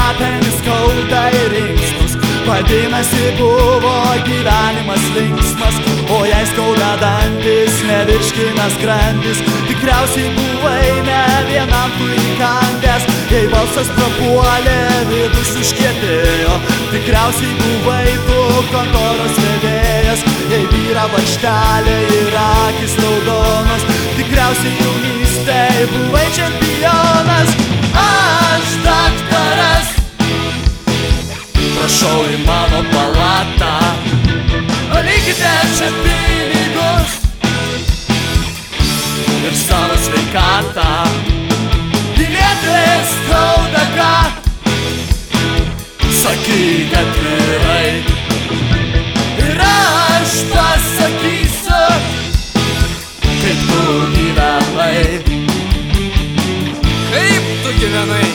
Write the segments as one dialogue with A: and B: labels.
A: akmenį skauda ir inkstus. Vadinasi, buvo gyvenimas linksmas, o jei skauda dantis, nevirškina skrandis. Tikriausiai buvai ne vienam tu įkandęs, jei balsas prapuolė, vidus užkietėjo. Tikriausiai buvai tu kontoros vedėjas, jei vyra vaštelė ir akis raudonos. Tikriausiai jaunystėj buvai čempionas. Aš daktaras, prašau į mano palatą, palikite čia pinigus ir savo sveikatą. Bilietės skauda ką, sakyk atvirai ir aš pasakysiu, kaip tu gyvenai.
B: Kaip tu gyvenai?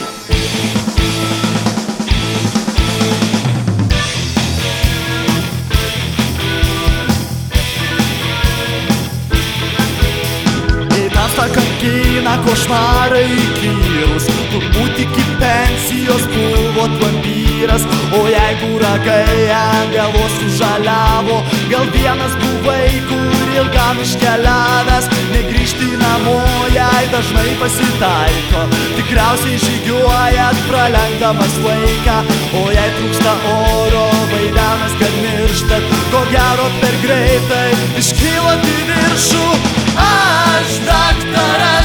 A: Kankina košmarai įkyrus, turbūt iki pensijos buvo vampyras. O jeigu ragai ant galvos sužaliavo, gal vienas buvai, kur ilgam iškeliavęs. Negrįžti namo jai dažnai pasitaiko, tikriausiai žygiuojat pralenkdamas laiką. O jei trūksta oro, vaidenas, kad mirštat, ko gero per greitai iškylat į viršų. Aš daktaras,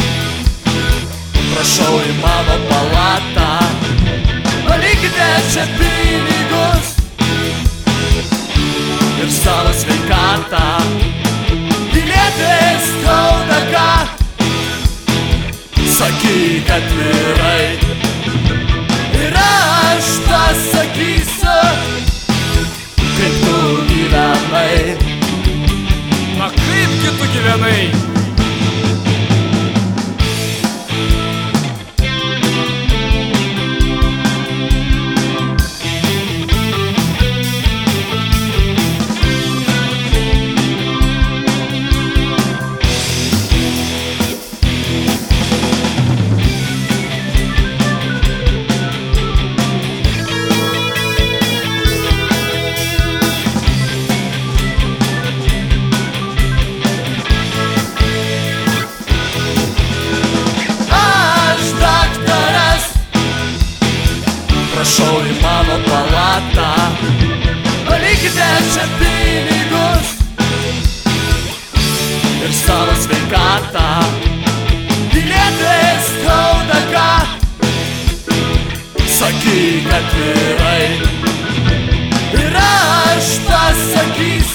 A: prašau į mano palatą, palikite čia pinigus ir savo sveikatą. Bilietės skauda ką, sakyk atvirai ir aš pasakysiu, kaip tu gyvenai.
B: Na kaipgi tu gyvenai?
A: Prašau į mano palatą, palikite čia pinigus ir savo sveikatą. Bilietės skauda ką, sakyk atvirai ir aš pasakysiu,